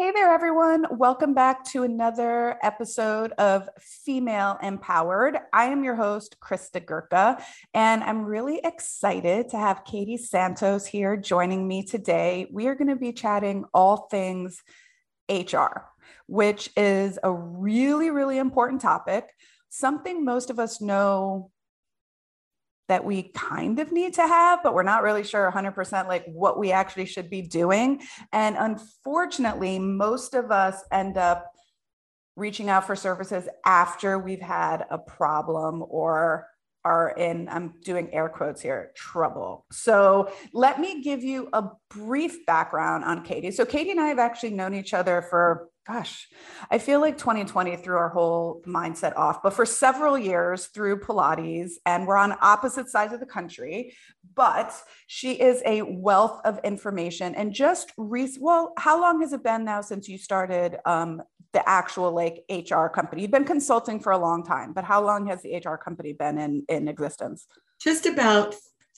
Hey there, everyone. Welcome back to another episode of Female Empowered. I am your host, Krista Gurka, and I'm really excited to have Katie Santos here joining me today. We are going to be chatting all things HR, which is a really, really important topic, something most of us know that we kind of need to have, but we're not really sure 100% like what we actually should be doing. And unfortunately, most of us end up reaching out for services after we've had a problem or are in, I'm doing air quotes here, trouble. So let me give you a brief background on Katie. So Katie and I have actually known each other for, gosh, I feel like 2020 threw our whole mindset off, but for several years through Pilates, and we're on opposite sides of the country, but she is a wealth of information. And just, well, how long has it been now since you started the actual like HR company? You've been consulting for a long time, but how long has the HR company been in existence? Just about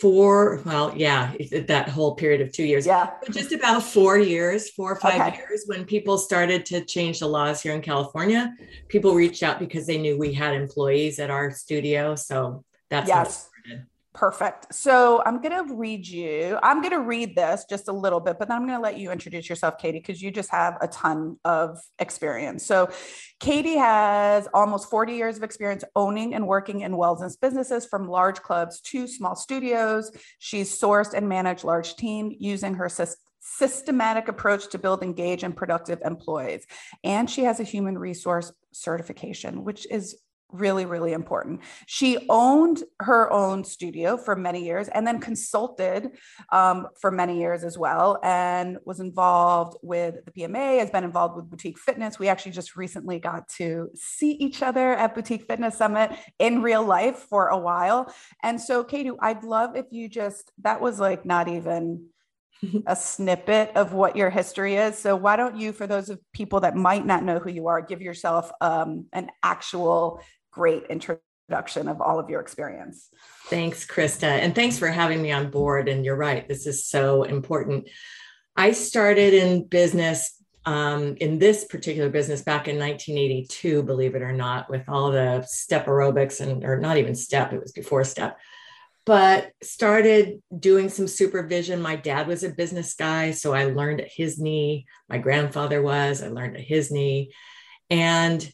that whole period of 2 years. Yeah. But just about 4 years, 4 or 5 years, when people started to change the laws here in California, people reached out because they knew we had employees at our studio. So that's how it started. Perfect. So I'm going to read this just a little bit, but then I'm going to let you introduce yourself, Katie, because you just have a ton of experience. So Katie has almost 40 years of experience owning and working in wellness businesses, from large clubs to small studios. She's sourced and managed large teams using her systematic approach to build engaged and productive employees. And she has a human resource certification, which is really, really important. She owned her own studio for many years and then consulted for many years as well, and was involved with the PMA, has been involved with Boutique Fitness. We actually just recently got to see each other at Boutique Fitness Summit in real life for a while. And so, Katie, I'd love if you that was like not even a snippet of what your history is. So why don't you, for those of people that might not know who you are, give yourself an actual great introduction of all of your experience. Thanks, Krista. And thanks for having me on board. And you're right, this is so important. I started in business, in this particular business back in 1982, believe it or not, with all the step aerobics or not even step, it was before step, but started doing some supervision. My dad was a business guy, so I learned at his knee. My grandfather I learned at his knee. And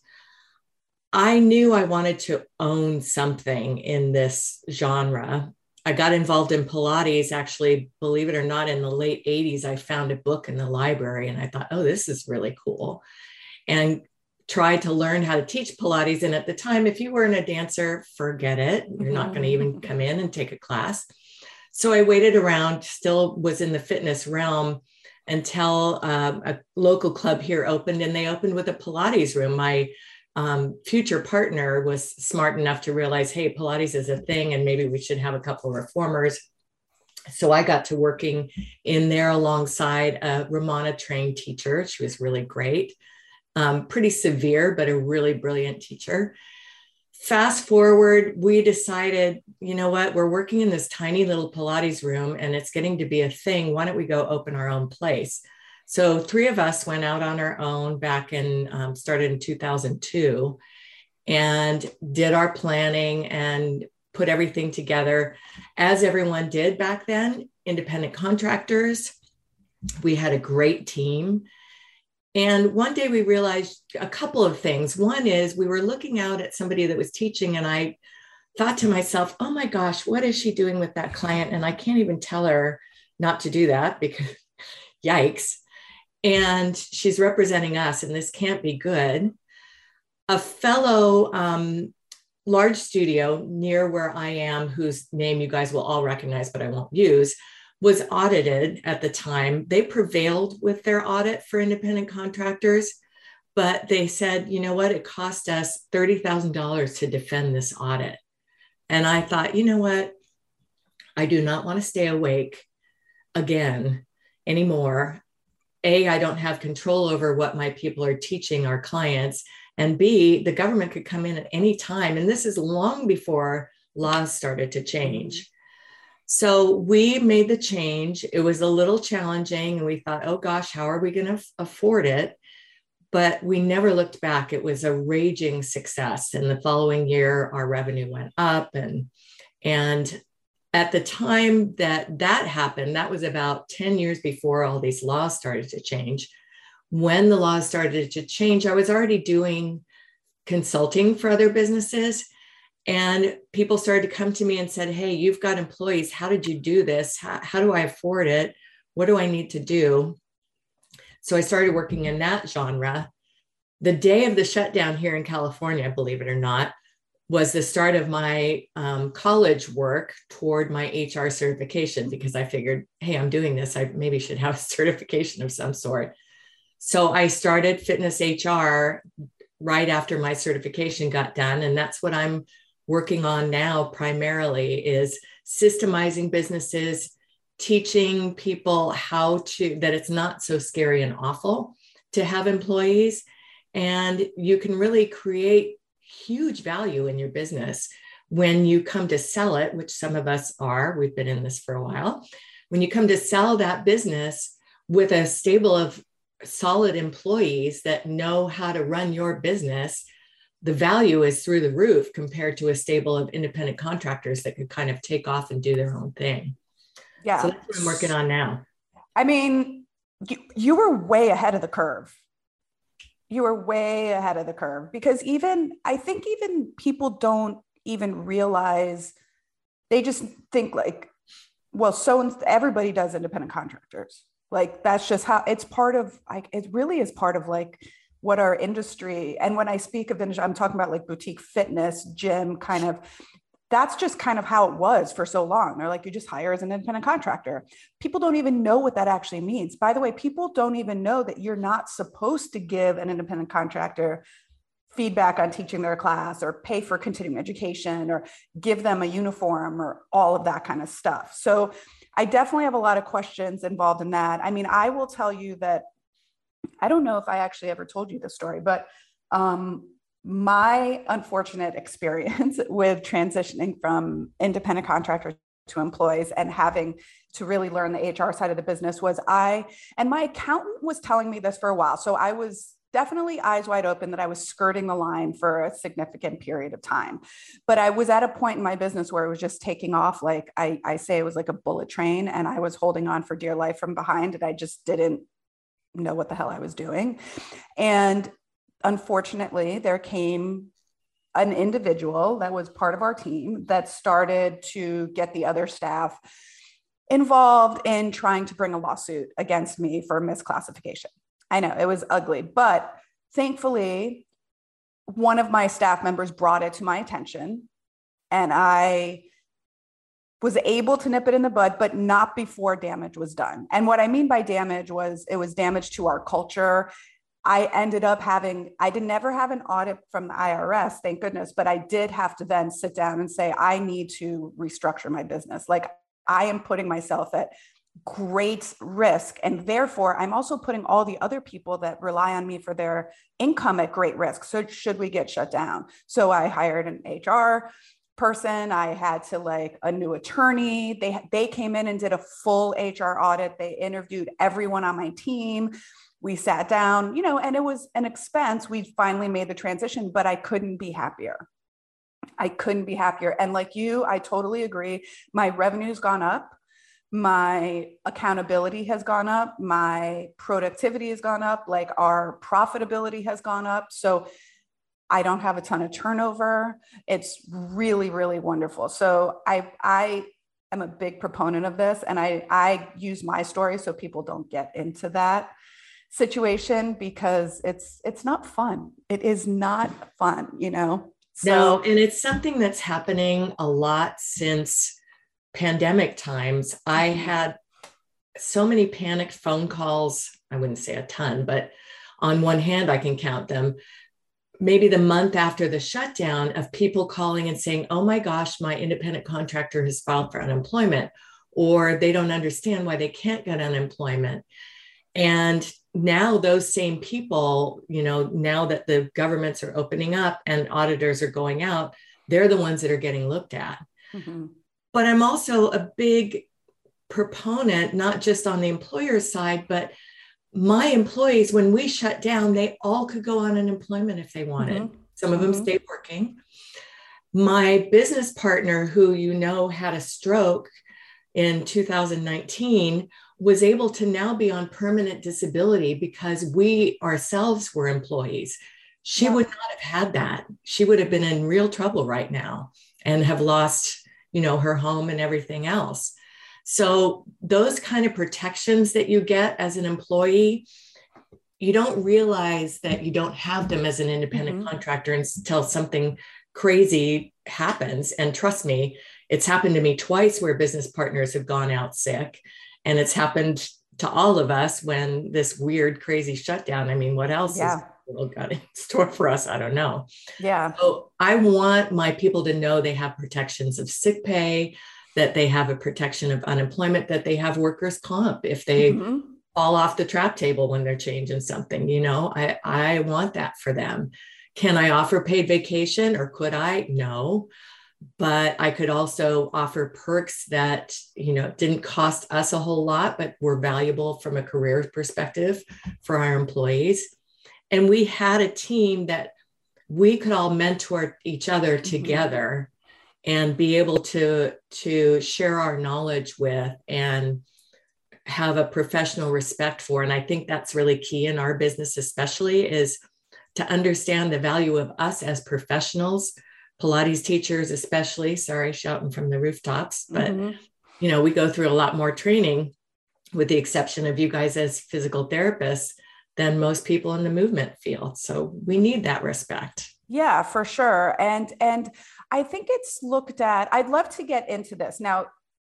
I knew I wanted to own something in this genre. I got involved in Pilates, actually, believe it or not, in the late 80s. I found a book in the library and I thought, oh, this is really cool. And tried to learn how to teach Pilates. And at the time, if you weren't a dancer, forget it. You're not going to even come in and take a class. So I waited around, still was in the fitness realm, until a local club here opened, and they opened with a Pilates room. My future partner was smart enough to realize, hey, Pilates is a thing and maybe we should have a couple of reformers. So I got to working in there alongside a Ramana trained teacher. She was really great, pretty severe, but a really brilliant teacher. Fast forward, we decided, you know what, we're working in this tiny little Pilates room and it's getting to be a thing. Why don't we go open our own place? So 3 of us went out on our own back in, started in 2002, and did our planning and put everything together as everyone did back then, independent contractors. We had a great team. And one day we realized a couple of things. One is we were looking out at somebody that was teaching, and I thought to myself, oh my gosh, what is she doing with that client? And I can't even tell her not to do that because yikes. And she's representing us, and this can't be good. A fellow large studio near where I am, whose name you guys will all recognize, but I won't use, was audited at the time. They prevailed with their audit for independent contractors, but they said, you know what, it cost us $30,000 to defend this audit. And I thought, you know what, I do not want to stay awake again anymore. A, I don't have control over what my people are teaching our clients. And B, the government could come in at any time. And this is long before laws started to change. So we made the change. It was a little challenging and we thought, oh gosh, how are we going to afford it? but we never looked back. It was a raging success. And the following year, our revenue went up. And at the time that happened, that was about 10 years before all these laws started to change. When the laws started to change, I was already doing consulting for other businesses. And people started to come to me and said, hey, you've got employees. How did you do this? How do I afford it? What do I need to do? So I started working in that genre. The day of the shutdown here in California, believe it or not, was the start of my college work toward my HR certification, because I figured, hey, I'm doing this. I maybe should have a certification of some sort. So I started Fitness HR right after my certification got done. And that's what I'm working on now primarily, is systemizing businesses, teaching people that it's not so scary and awful to have employees. And you can really create huge value in your business when you come to sell it, which some of us are. We've been in this for a while. When you come to sell that business with a stable of solid employees that know how to run your business, the value is through the roof compared to a stable of independent contractors that could kind of take off and do their own thing. Yeah. So that's what I'm working on now. I mean, you were way ahead of the curve. You were way ahead of the curve, because I think even people don't even realize, they just think like, well, everybody does independent contractors. Like, that's just how it's part of, like, it really is part of like what our industry. And when I speak of industry, I'm talking about like boutique fitness, gym kind of, that's just kind of how it was for so long. They're like, you just hire as an independent contractor. People don't even know what that actually means. By the way, people don't even know that you're not supposed to give an independent contractor feedback on teaching their class, or pay for continuing education, or give them a uniform, or all of that kind of stuff. So I definitely have a lot of questions involved in that. I mean, I will tell you that, I don't know if I actually ever told you this story, but my unfortunate experience with transitioning from independent contractor to employees and having to really learn the HR side of the business was and my accountant was telling me this for a while. So I was definitely eyes wide open that I was skirting the line for a significant period of time. But I was at a point in my business where it was just taking off. Like I say, it was like a bullet train, and I was holding on for dear life from behind, and I just didn't know what the hell I was doing. And unfortunately, there came an individual that was part of our team that started to get the other staff involved in trying to bring a lawsuit against me for misclassification. I know it was ugly, but thankfully, one of my staff members brought it to my attention, and I was able to nip it in the bud, but not before damage was done. And what I mean by damage was, it was damage to our culture. I ended up I did never have an audit from the IRS, thank goodness, but I did have to then sit down and say, I need to restructure my business. Like, I am putting myself at great risk. And therefore, I'm also putting all the other people that rely on me for their income at great risk. So should we get shut down? So I hired an HR person. I had to a new attorney. They came in and did a full HR audit. They interviewed everyone on my team. We sat down, and it was an expense. We finally made the transition, but I couldn't be happier. And like you, I totally agree. My revenue's gone up. My accountability has gone up. My productivity has gone up. Like, our profitability has gone up. So I don't have a ton of turnover. It's really, really wonderful. So I am a big proponent of this. And I use my story so people don't get into that situation, because it's not fun. It is not fun, So, no, and it's something that's happening a lot since pandemic times. I had so many panicked phone calls. I wouldn't say a ton, but on one hand, I can count them. Maybe the month after the shutdown, of people calling and saying, oh my gosh, my independent contractor has filed for unemployment, or they don't understand why they can't get unemployment. And now those same people, now that the governments are opening up and auditors are going out, they're the ones that are getting looked at. Mm-hmm. But I'm also a big proponent, not just on the employer side, but my employees, when we shut down, they all could go on unemployment if they wanted. Mm-hmm. Some of them Mm-hmm. stayed working. My business partner, who had a stroke in 2019, was able to now be on permanent disability because we ourselves were employees. She would not have had that. She would have been in real trouble right now and have lost, her home and everything else. So those kind of protections that you get as an employee, you don't realize that you don't have them as an independent contractor until something crazy happens. And trust me, it's happened to me twice where business partners have gone out sick. And it's happened to all of us when this weird, crazy shutdown. I mean, what else is the world got in store for us? I don't know. Yeah. So I want my people to know they have protections of sick pay, that they have a protection of unemployment, that they have workers' comp if they fall off the trap table when they're changing something. I want that for them. Can I offer paid vacation, or could I? No. But I could also offer perks that, didn't cost us a whole lot, but were valuable from a career perspective for our employees. And we had a team that we could all mentor each other together and be able to share our knowledge with and have a professional respect for. And I think that's really key in our business, especially, is to understand the value of us as professionals, Pilates teachers, especially, sorry, shouting from the rooftops, but, we go through a lot more training, with the exception of you guys as physical therapists, than most people in the movement field. So we need that respect. Yeah, for sure. And I think it's looked at, I'd love to get into this. Now,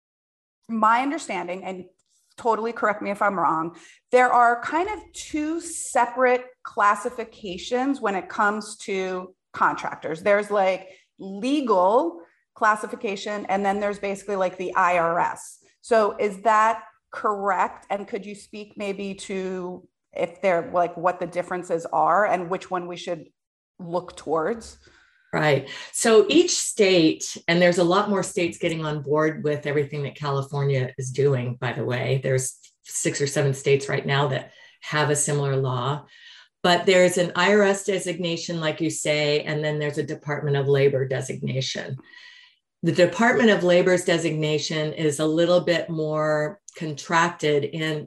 my understanding, and totally correct me if I'm wrong, there are kind of two separate classifications when it comes to contractors. There's like legal classification, and then there's basically like the IRS. So is that correct? And could you speak maybe to if they're like what the differences are and which one we should look towards? Right. So each state, and there's a lot more states getting on board with everything that California is doing, by the way. There's 6 or 7 states right now that have a similar law. But there's an IRS designation, like you say, and then there's a Department of Labor designation. The Department of Labor's designation is a little bit more contracted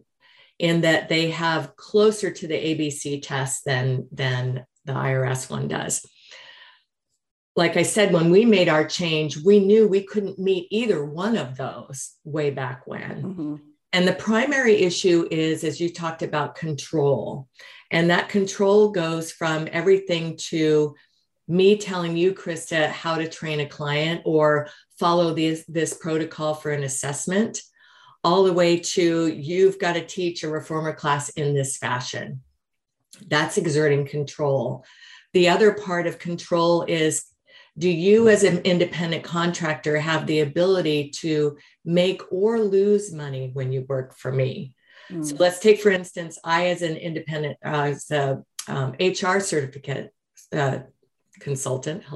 in that they have closer to the ABC test than the IRS one does. Like I said, when we made our change, we knew we couldn't meet either one of those way back when. And the primary issue is, as you talked about, control. And that control goes from everything to me telling you, Krista, how to train a client or follow this protocol for an assessment, all the way to you've got to teach a reformer class in this fashion. That's exerting control. The other part of control is, do you as an independent contractor have the ability to make or lose money when you work for me? So let's take, for instance, I as an independent, as a HR certificate consultant,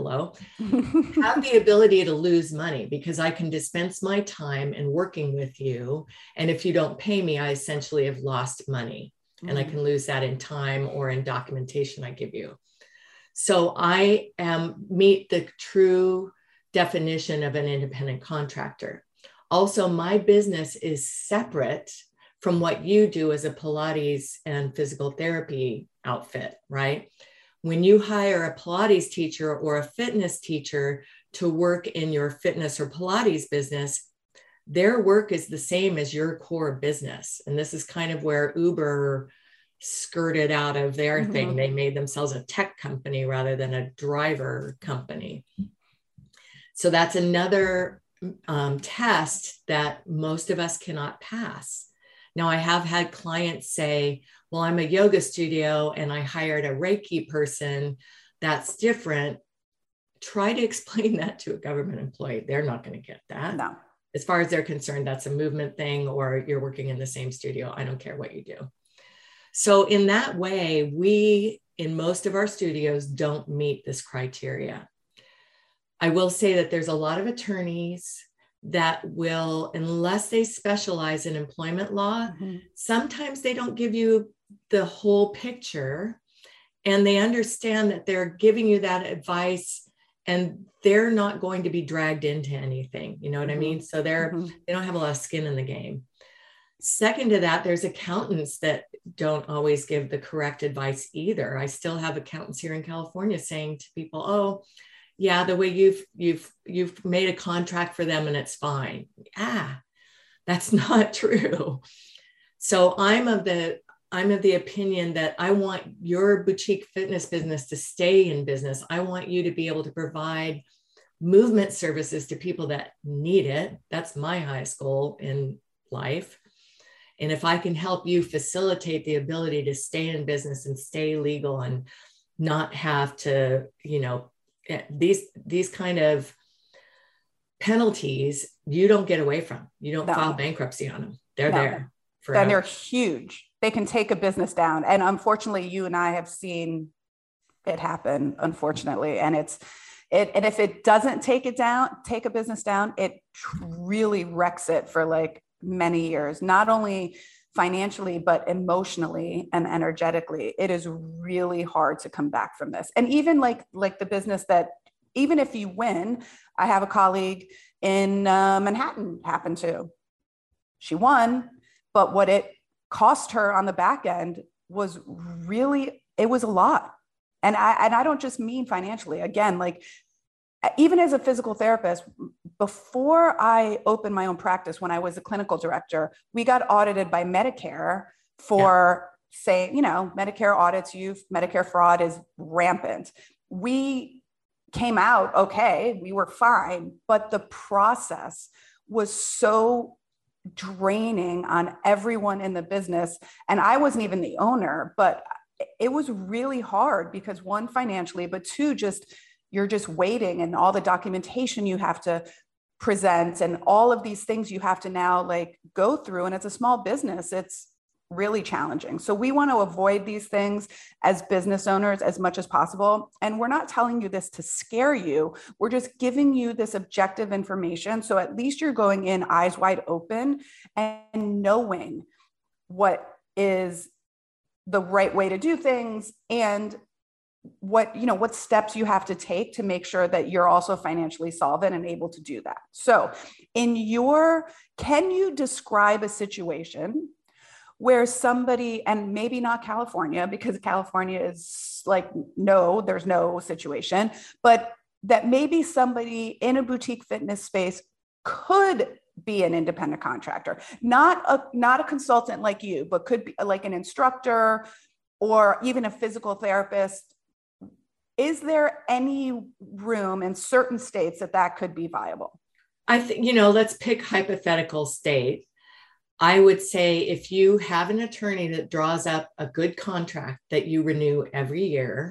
have the ability to lose money because I can dispense my time in working with you. And if you don't pay me, I essentially have lost money. And I can lose that in time or in documentation I give you. So I meet the true definition of an independent contractor. Also, my business is separate from what you do as a Pilates and physical therapy outfit, right? When you hire a Pilates teacher or a fitness teacher to work in your fitness or Pilates business, their work is the same as your core business. And this is kind of where Uber skirted out of their thing. They made themselves a tech company rather than a driver company. So that's another test that most of us cannot pass. Now, I have had clients say, well, I'm a yoga studio and I hired a Reiki person. That's different. Try to explain that to a government employee. They're not going to get that. No. As far as they're concerned, that's a movement thing, or you're working in the same studio. I don't care what you do. So in that way, we, in most of our studios, don't meet this criteria. I will say that there's a lot of attorneys that will, unless they specialize in employment law, sometimes they don't give you the whole picture, and they understand that they're giving you that advice and they're not going to be dragged into anything. You know what I mean? So they don't have a lot of skin in the game. Second to that, there's accountants that don't always give the correct advice either. I still have accountants here in California saying to people, "Oh, yeah, the way you've made a contract for them and it's fine." That's not true. So I'm of the opinion that I want your boutique fitness business to stay in business. I want you to be able to provide movement services to people that need it. That's my highest goal in life. And if I can help you facilitate the ability to stay in business and stay legal and not have to, these kind of penalties, you don't get away from. You don't file bankruptcy on them. They're there forever. And they're huge. They can take a business down. And unfortunately, you and I have seen it happen, unfortunately. And and if it doesn't take a business down, it really wrecks it for like many years, not only financially, but emotionally and energetically. It is really hard to come back from this. And even like the business that, even if you win, I have a colleague in Manhattan happened to. She won, but what it cost her on the back end was it was a lot. And I don't just mean financially. Again, like even as a physical therapist, before I opened my own practice, when I was a clinical director, we got audited by Medicare for saying, Medicare audits you, Medicare fraud is rampant. We came out okay, we were fine, but the process was so draining on everyone in the business. And I wasn't even the owner, but it was really hard because one, financially, but two, you're just waiting, and all the documentation you have to present and all of these things you have to now like go through. And it's a small business. It's really challenging. So we want to avoid these things as business owners as much as possible. And we're not telling you this to scare you. We're just giving you this objective information. So at least you're going in eyes wide open and knowing what is the right way to do things and what steps you have to take to make sure that you're also financially solvent and able to do that. So can you describe a situation where somebody, and maybe not California, because California is like, no, there's no situation, but that maybe somebody in a boutique fitness space could be an independent contractor, not a consultant like you, but could be like an instructor or even a physical therapist. Is there any room in certain states that could be viable? I think, let's pick hypothetical state. I would say if you have an attorney that draws up a good contract that you renew every year,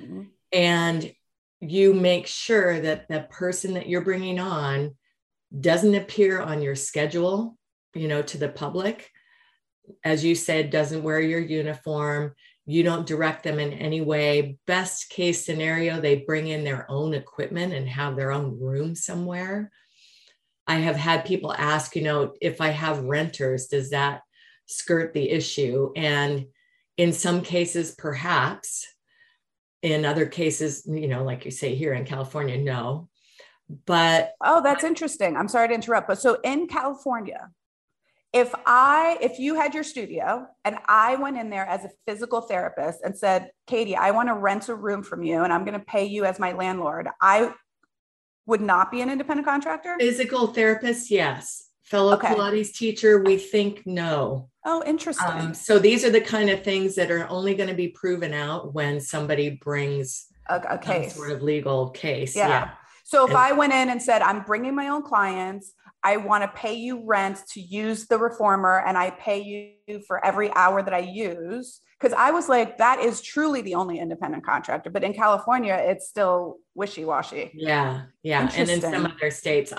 and you make sure that the person that you're bringing on doesn't appear on your schedule, to the public, as you said, doesn't wear your uniform, you don't direct them in any way. Best case scenario, they bring in their own equipment and have their own room somewhere. I have had people ask, if I have renters, does that skirt the issue? And in some cases, perhaps. In other cases, like you say here in California, no. But that's interesting. I'm sorry to interrupt, but so in California, if you had your studio and I went in there as a physical therapist and said, Katie, I want to rent a room from you and I'm going to pay you as my landlord, I would not be an independent contractor? Physical therapist, yes. Fellow Pilates teacher, we think no. Oh, interesting. So these are the kind of things that are only going to be proven out when somebody brings a case, some sort of legal case. Yeah. So if I went in and said, I'm bringing my own clients, I want to pay you rent to use the reformer, and I pay you for every hour that I use. Because I was like, that is truly the only independent contractor. But in California, it's still wishy-washy. Yeah. And in some other states,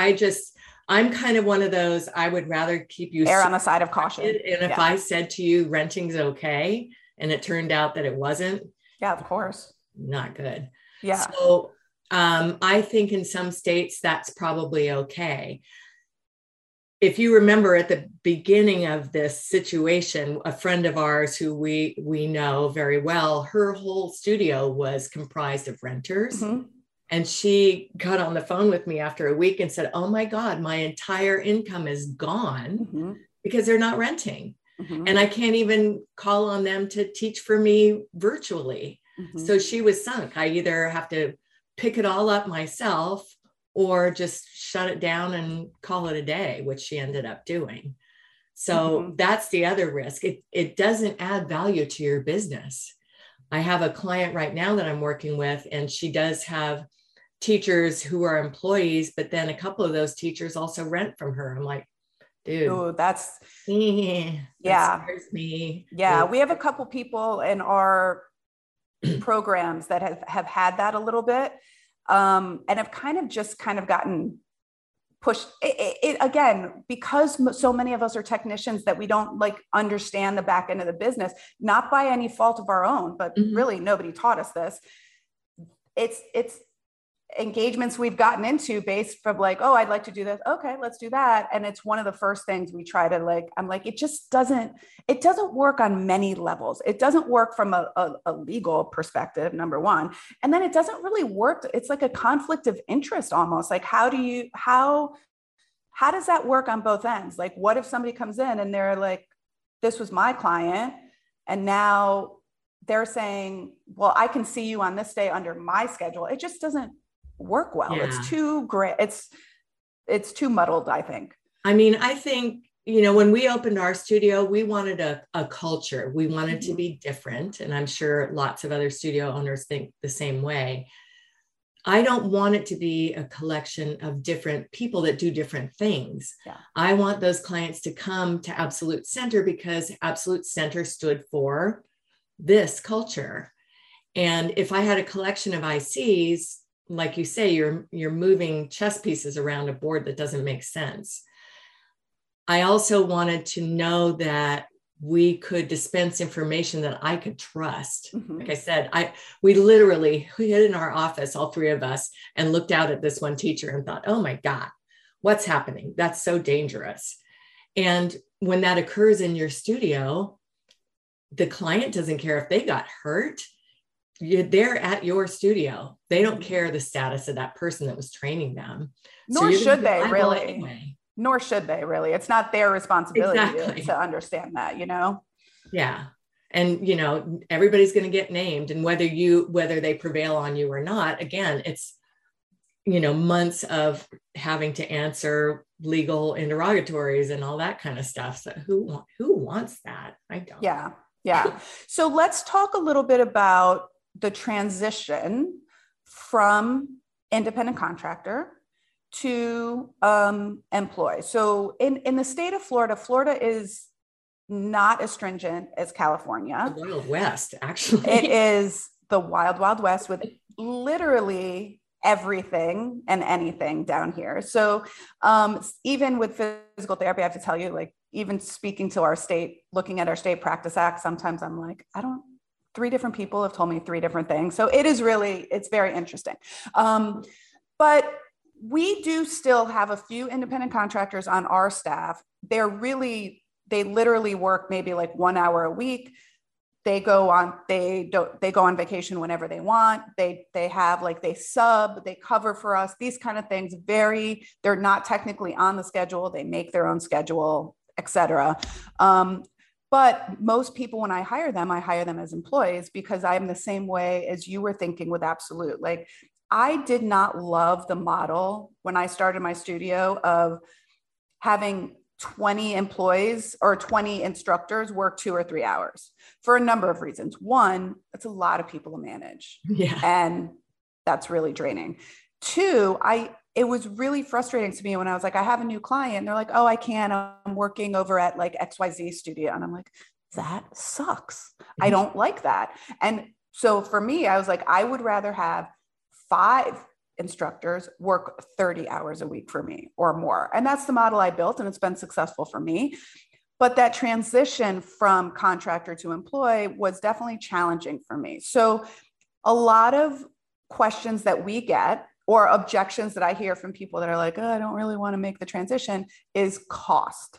I'm kind of one of those, I would rather keep you err on the side of caution. And if I said to you, renting's okay, and it turned out that it wasn't. Yeah, of course. Not good. Yeah. So I think in some states that's probably okay. if you remember at the beginning of this situation, a friend of ours who we know very well, her whole studio was comprised of renters. Mm-hmm. And she got on the phone with me after a week and said, oh my God, my entire income is gone Mm-hmm. because they're not renting. Mm-hmm. And I can't even call on them to teach for me virtually. Mm-hmm. So she was sunk. I either have to pick it all up myself or just shut it down and call it a day, which she ended up doing. So that's the other risk. It doesn't add value to your business. I have a client right now that I'm working with, and she does have teachers who are employees, but then a couple of those teachers also rent from her. I'm like, dude, oh, that scares me. Yeah, we have a couple people in our programs that have had that a little bit, and have kind of gotten pushed it again, because so many of us are technicians that we don't like understand the back end of the business, not by any fault of our own, but really nobody taught us this. It's engagements we've gotten into based from like, oh, I'd like to do this. Okay, let's do that. And it's one of the first things we try to like, I'm like, it doesn't work on many levels. It doesn't work from a legal perspective, number one. And then it doesn't really work. It's like a conflict of interest almost. Like, how does that work on both ends? Like, what if somebody comes in and they're like, this was my client, and now they're saying, well, I can see you on this day under my schedule. It just doesn't work well. Yeah. It's too great. It's too muddled, I think. I mean, I think, when we opened our studio, we wanted a culture. We wanted to be different. And I'm sure lots of other studio owners think the same way. I don't want it to be a collection of different people that do different things. Yeah. I want those clients to come to Absolute Center because Absolute Center stood for this culture. And if I had a collection of ICs, like you say, you're moving chess pieces around a board that doesn't make sense. I also wanted to know that we could dispense information that I could trust. Like I said, we literally hid in our office, all three of us, and looked out at this one teacher and thought, oh my God, what's happening? That's so dangerous. And when that occurs in your studio, the client doesn't care if they got hurt. They're at your studio. They don't care the status of that person that was training them. Nor should they really. Anyway. Nor should they really. It's not their responsibility to understand that, Yeah. And, everybody's going to get named, and whether they prevail on you or not, again, it's, months of having to answer legal interrogatories and all that kind of stuff. So who wants that? I don't. Yeah. Yeah. So let's talk a little bit about the transition from independent contractor to employee. So in the state of Florida, Florida is not as stringent as California. The Wild West, actually. It is the wild, wild West with literally everything and anything down here. So even with physical therapy, I have to tell you, like, even speaking to our state, looking at our state practice act, sometimes I'm like, 3 different people have told me 3 different things. So it's very interesting. But we do still have a few independent contractors on our staff. They literally work maybe like 1 hour a week. They go on vacation whenever they want. They have they sub, they cover for us, these kind of things. They're not technically on the schedule. They make their own schedule, etc. But most people, when I hire them as employees, because I'm the same way as you were thinking with Absolute. Like, I did not love the model when I started my studio of having 20 employees or 20 instructors work 2 or 3 hours for a number of reasons. One, it's a lot of people to manage. Yeah. And that's really draining. 2, it was really frustrating to me when I was like, I have a new client. And they're like, oh, I can't. I'm working over at like XYZ studio. And I'm like, that sucks. I don't like that. And so for me, I was like, I would rather have 5 instructors work 30 hours a week for me or more. And that's the model I built, and it's been successful for me. But that transition from contractor to employee was definitely challenging for me. So a lot of questions that we get or objections that I hear from people that are like, oh, I don't really want to make the transition, is cost.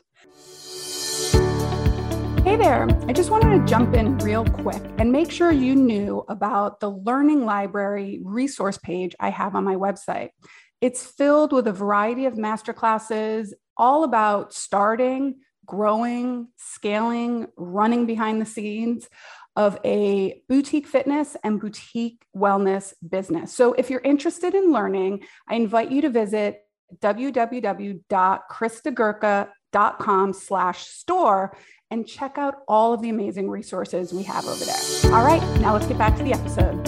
Hey there, I just wanted to jump in real quick and make sure you knew about the Learning Library resource page I have on my website. It's filled with a variety of masterclasses all about starting, growing, scaling, running behind the scenes of a boutique fitness and boutique wellness business. So if you're interested in learning, I invite you to visit www.kristagurka.com/store and check out all of the amazing resources we have over there. All right, now let's get back to the episode.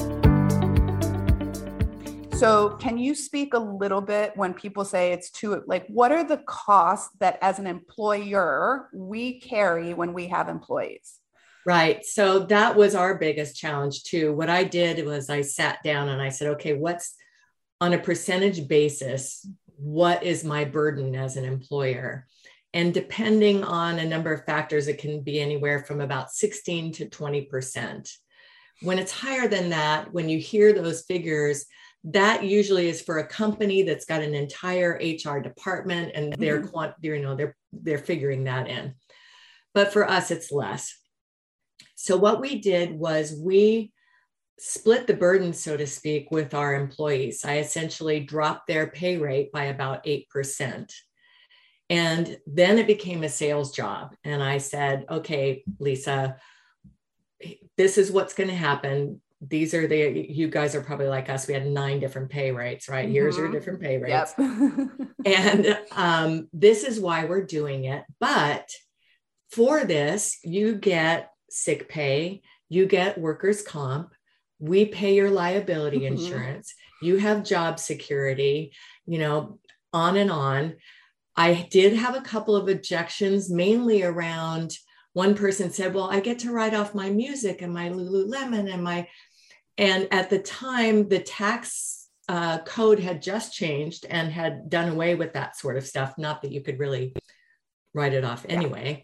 So can you speak a little bit when people say it's too, like, what are the costs that as an employer we carry when we have employees? Right. So that was our biggest challenge too. What I did was I sat down and I said, okay, what's on a percentage basis, what is my burden as an employer? And depending on a number of factors, it can be anywhere from about 16 to 20%. When it's higher than that, when you hear those figures, that usually is for a company that's got an entire HR department and they're figuring that in. But for us, it's less. So what we did was we split the burden, so to speak, with our employees. I essentially dropped their pay rate by about 8%. And then it became a sales job. And I said, okay, Lisa, this is what's going to happen. These are you guys are probably like us. We had 9 different pay rates, right? Here's your different pay rates. Yep. And this is why we're doing it. But for this, you get sick pay, you get workers' comp, we pay your liability insurance, you have job security, on and on. I did have a couple of objections, mainly around one person said, well, I get to write off my music and my Lululemon and at the time, the tax code had just changed and had done away with that sort of stuff. Not that you could really write it off anyway.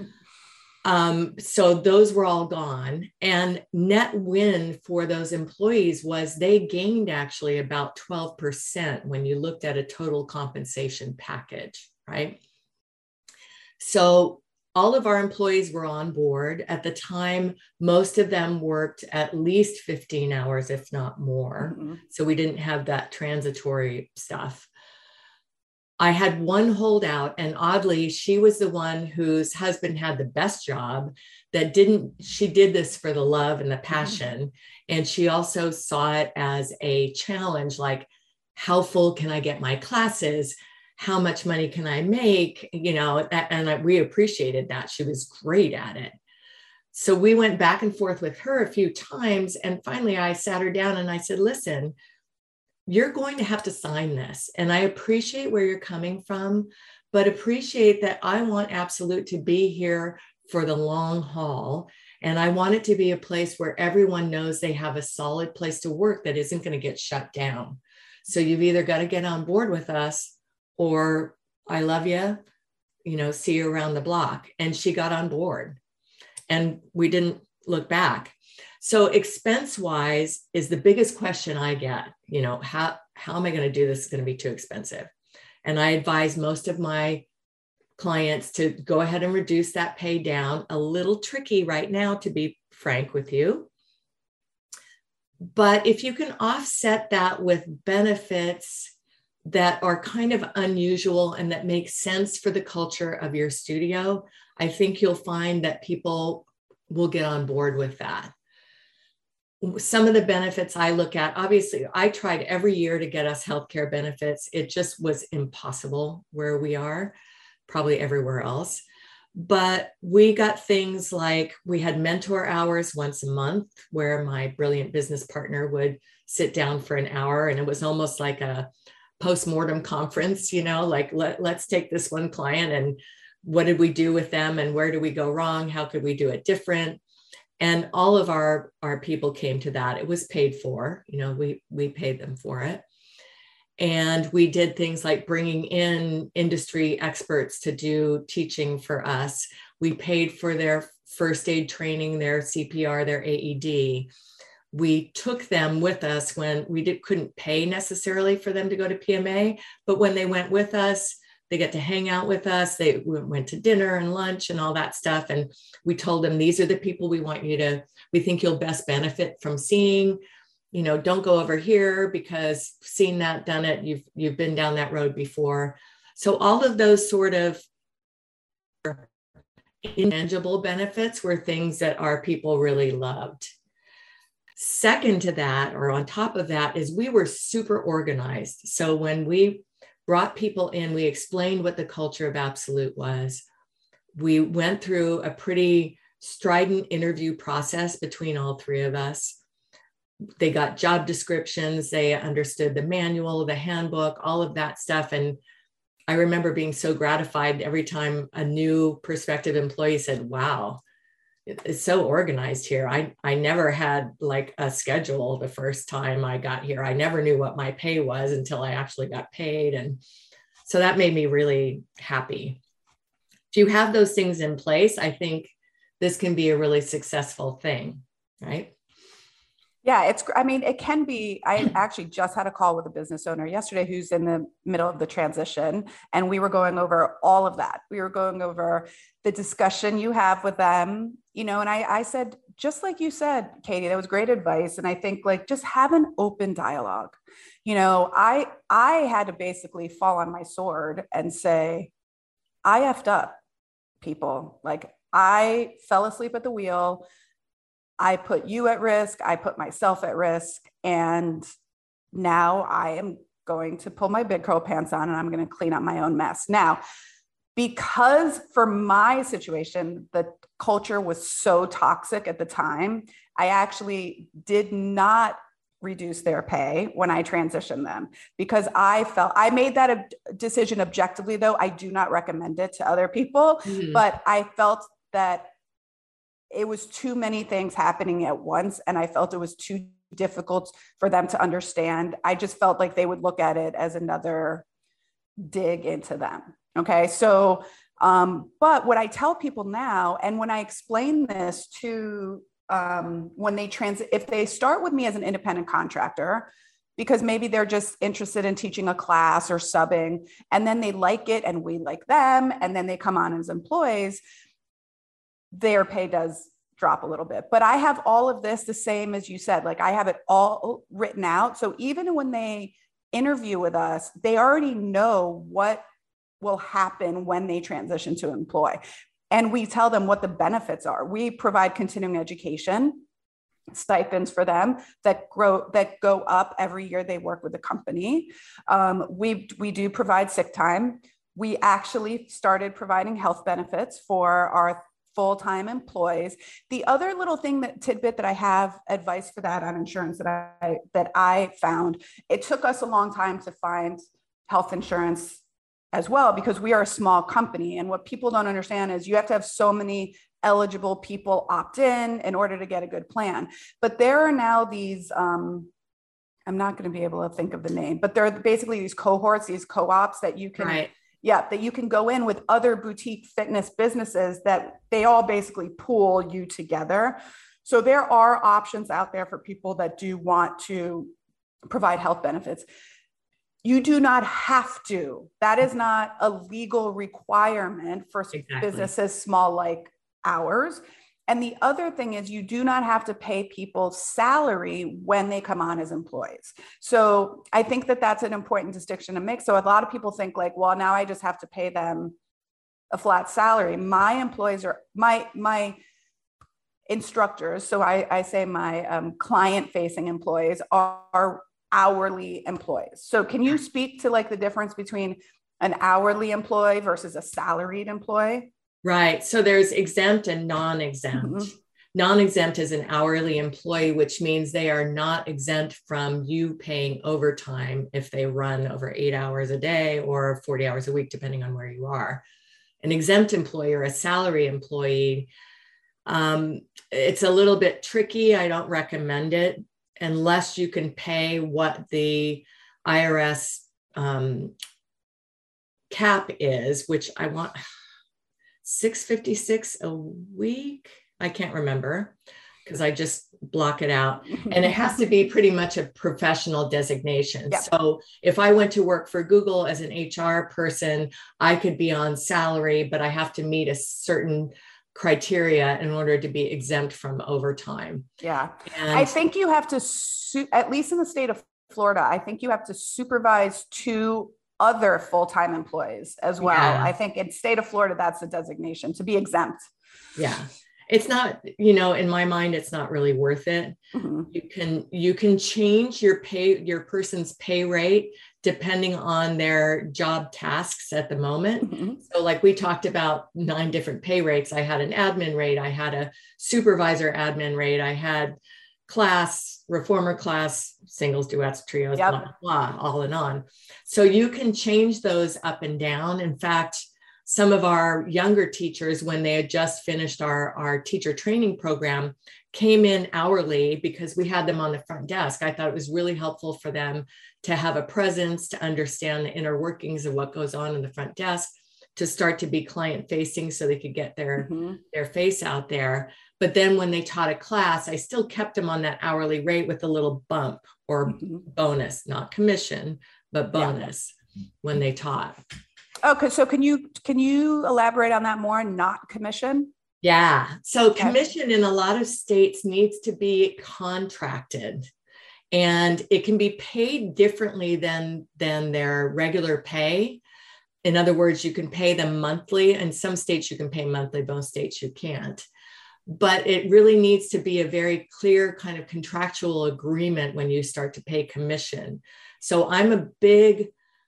So those were all gone. And net win for those employees was they gained actually about 12% when you looked at a total compensation package, right? So all of our employees were on board. At the time, most of them worked at least 15 hours, if not more. So we didn't have that transitory stuff. I had one holdout, and oddly, she was the one whose husband had the best job she did this for the love and the passion. And she also saw it as a challenge, like, how full can I get my classes? How much money can I make? We appreciated that. She was great at it. So we went back and forth with her a few times. And finally, I sat her down and I said, listen, you're going to have to sign this. And I appreciate where you're coming from, but appreciate that I want Absolute to be here for the long haul. And I want it to be a place where everyone knows they have a solid place to work that isn't going to get shut down. So you've either got to get on board with us or I love you, see you around the block. And she got on board and we didn't look back. So expense-wise is the biggest question I get, how am I going to do this? It's going to be too expensive. And I advise most of my clients to go ahead and reduce that pay down. A little tricky right now, to be frank with you. But if you can offset that with benefits that are kind of unusual and that make sense for the culture of your studio, I think you'll find that people will get on board with that. Some of the benefits I look at, obviously, I tried every year to get us healthcare benefits. It just was impossible where we are, probably everywhere else. But we got things like we had mentor hours once a month where my brilliant business partner would sit down for an hour. And it was almost like a postmortem conference, like let's take this one client and what did we do with them and where do we go wrong? How could we do it different? And all of our people came to that. It was paid for, we paid them for it. And we did things like bringing in industry experts to do teaching for us. We paid for their first aid training, their CPR, their AED. we took them with us when we couldn't pay necessarily for them to go to PMA, but when they went with us, they get to hang out with us. We went to dinner and lunch and all that stuff. And we told them, these are the people we think you'll best benefit from seeing. Don't go over here because seen that, done it. You've been down that road before. So all of those sort of intangible benefits were things that our people really loved. Second to that, or on top of that, is we were super organized. So when we brought people in, we explained what the culture of Absolute was. We went through a pretty strident interview process between all three of us. They got job descriptions, they understood the manual, the handbook, all of that stuff. And I remember being so gratified every time a new prospective employee said, wow, it's so organized here. I never had like a schedule the first time I got here. I never knew what my pay was until I actually got paid. And so that made me really happy. If you have those things in place, I think this can be a really successful thing, right? Yeah, it can be. I actually just had a call with a business owner yesterday who's in the middle of the transition, and we were going over all of that. We were going over the discussion you have with them, and I said, just like you said, Katie, that was great advice. And I think like, just have an open dialogue. I had to basically fall on my sword and say, I effed up, people. Like, I fell asleep at the wheel. I put you at risk. I put myself at risk. And now I am going to pull my big girl pants on and I'm going to clean up my own mess. Now, because for my situation, the culture was so toxic at the time, I actually did not reduce their pay when I transitioned them, because I made that a decision objectively, though. I do not recommend it to other people, but I felt that it was too many things happening at once. And I felt it was too difficult for them to understand. I just felt like they would look at it as another dig into them. Okay. So, but what I tell people now, and when I explain this to, when they if they start with me as an independent contractor, because maybe they're just interested in teaching a class or subbing, and then they like it and we like them, and then they come on as employees, their pay does drop a little bit. But I have all of this the same as you said, like I have it all written out. So even when they interview with us, they already know what will happen when they transition to employ. And we tell them what the benefits are. We provide continuing education stipends for them that go up every year they work with the company. We do provide sick time. We actually started providing health benefits for our full-time employees. The other little tidbit that I have advice for that on insurance that I found, it took us a long time to find health insurance as well, because we are a small company. And what people don't understand is you have to have so many eligible people opt in order to get a good plan. But there are now these, I'm not going to be able to think of the name, but there are basically these cohorts, these co-ops that you can, right. that you can go in with other boutique fitness businesses that they all basically pool you together. So there are options out there for people that do want to provide health benefits. You do not have to. That is not a legal requirement for businesses small like ours. And the other thing is you do not have to pay people salary when they come on as employees. So I think that that's an important distinction to make. So a lot of people think like, well, now I just have to pay them a flat salary. My employees are my instructors. So I say my client-facing employees are hourly employees. So can you speak to like the difference between an hourly employee versus a salaried employee? Right. So there's exempt and non-exempt. Mm-hmm. Non-exempt is an hourly employee, which means they are not exempt from you paying overtime if they run over 8 hours a day or 40 hours a week, depending on where you are. An exempt employee or a salary employee, it's a little bit tricky. I don't recommend it unless you can pay what the IRS cap is, which I want $656 a week. I can't remember because I just block it out. And it has to be pretty much a professional designation. Yep. So if I went to work for Google as an HR person, I could be on salary, but I have to meet a certain criteria in order to be exempt from overtime. Yeah. And I think you have to, at least in the state of Florida, I think you have to supervise 2 other full-time employees as well. Yeah. I think in state of Florida, that's the designation to be exempt. Yeah. It's not, in my mind, it's not really worth it. Mm-hmm. You can change your person's pay rate depending on their job tasks at the moment. Mm-hmm. So like we talked about 9 different pay rates. I had an admin rate. I had a supervisor admin rate. I had class, reformer class, singles, duets, trios, Yep. blah, blah, blah, all and on. So you can change those up and down. In fact, some of our younger teachers, when they had just finished our teacher training program, came in hourly because we had them on the front desk. I thought it was really helpful for them to have a presence, to understand the inner workings of what goes on in the front desk, to start to be client facing so they could get their face out there. But then when they taught a class, I still kept them on that hourly rate with a little bump or bonus, not commission, but bonus when they taught. Okay. So can you elaborate on that more? Not commission? Yeah. So commission in a lot of states needs to be contracted, and it can be paid differently than their regular pay. In other words, you can pay them monthly. In some states you can pay monthly, most states you can't. But it really needs to be a very clear kind of contractual agreement when you start to pay commission. So I'm a big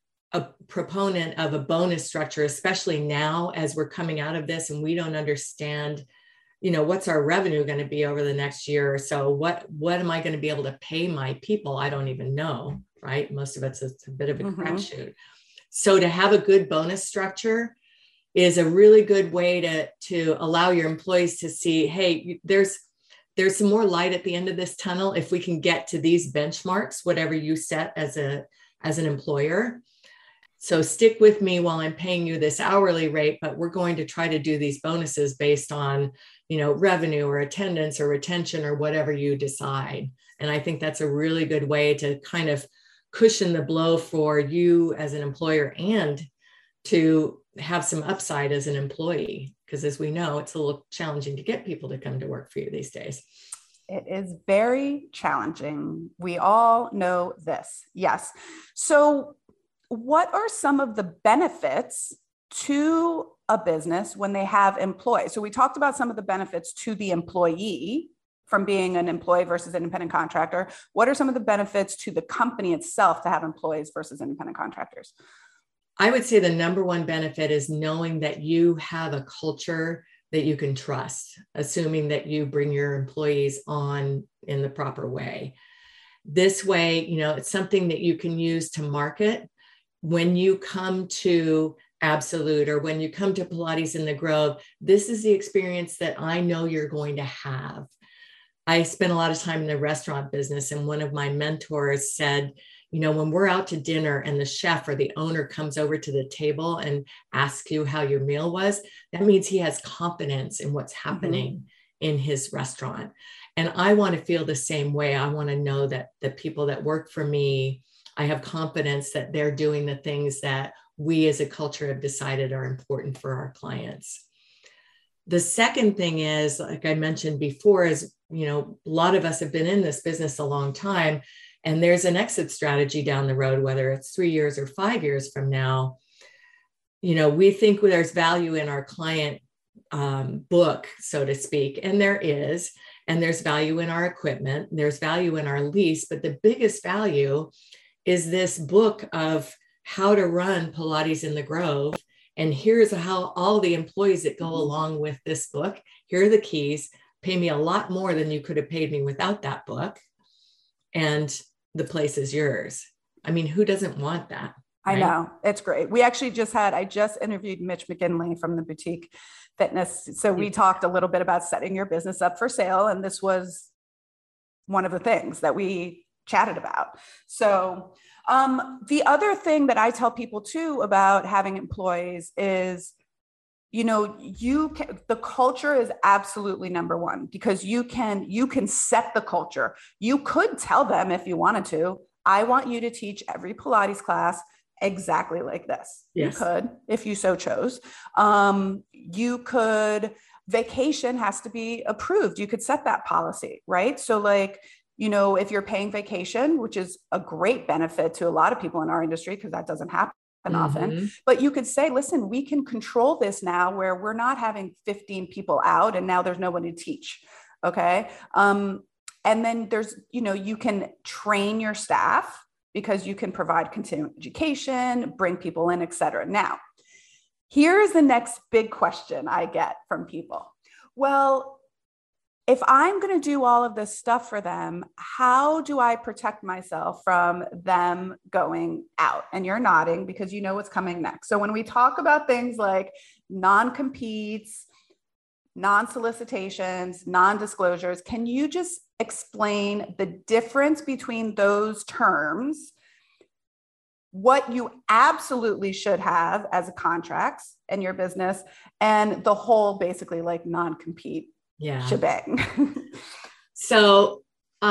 proponent of a bonus structure, especially now as we're coming out of this and we don't understand, what's our revenue going to be over the next year or so? What am I going to be able to pay my people? I don't even know, right? Most of it's a bit of a crapshoot. So to have a good bonus structure is a really good way to allow your employees to see, hey, there's some more light at the end of this tunnel if we can get to these benchmarks, whatever you set as an employer. So stick with me while I'm paying you this hourly rate, but we're going to try to do these bonuses based on, revenue or attendance or retention or whatever you decide. And I think that's a really good way to kind of cushion the blow for you as an employer and to have some upside as an employee. Because as we know, it's a little challenging to get people to come to work for you these days. It is very challenging. We all know this. Yes. So what are some of the benefits to a business when they have employees? So we talked about some of the benefits to the employee from being an employee versus an independent contractor. What are some of the benefits to the company itself to have employees versus independent contractors? I would say the number one benefit is knowing that you have a culture that you can trust, assuming that you bring your employees on in the proper way. This way, it's something that you can use to market. When you come to Absolute or when you come to Pilates in the Grove, this is the experience that I know you're going to have. I spent a lot of time in the restaurant business, and one of my mentors said, when we're out to dinner and the chef or the owner comes over to the table and asks you how your meal was, that means he has confidence in what's happening in his restaurant. And I want to feel the same way. I want to know that the people that work for me, I have confidence that they're doing the things that we as a culture have decided are important for our clients. The second thing is, like I mentioned before, is, a lot of us have been in this business a long time, and there's an exit strategy down the road, whether it's 3 years or 5 years from now. We think there's value in our client book, so to speak, and there is, and there's value in our equipment, there's value in our lease, but the biggest value is this book of how to run Pilates in the Grove. And here's how all the employees that go along with this book, here are the keys, pay me a lot more than you could have paid me without that book. And the place is yours. I mean, who doesn't want that? Right? I know, it's great. I just interviewed Mitch McGinley from the Boutique Fitness. So we talked a little bit about setting your business up for sale. And this was one of the things that we chatted about. So the other thing that I tell people too about having employees is the culture is absolutely number one, because you can set the culture. You could tell them, if you wanted to, I want you to teach every Pilates class exactly like this. Yes. You could, if you so chose. You could, vacation has to be approved. You could set that policy, right? So like, if you're paying vacation, which is a great benefit to a lot of people in our industry, because that doesn't happen often, but you could say, listen, we can control this now, where we're not having 15 people out and now there's no one to teach. Okay. And then there's, you can train your staff, because you can provide continuing education, bring people in, et cetera. Now, here's the next big question I get from people. Well, if I'm going to do all of this stuff for them, how do I protect myself from them going out? And you're nodding because you know what's coming next. So when we talk about things like non-competes, non-solicitations, non-disclosures, can you just explain the difference between those terms, what you absolutely should have as a contracts in your business, and the whole basically like non-compete shebang? So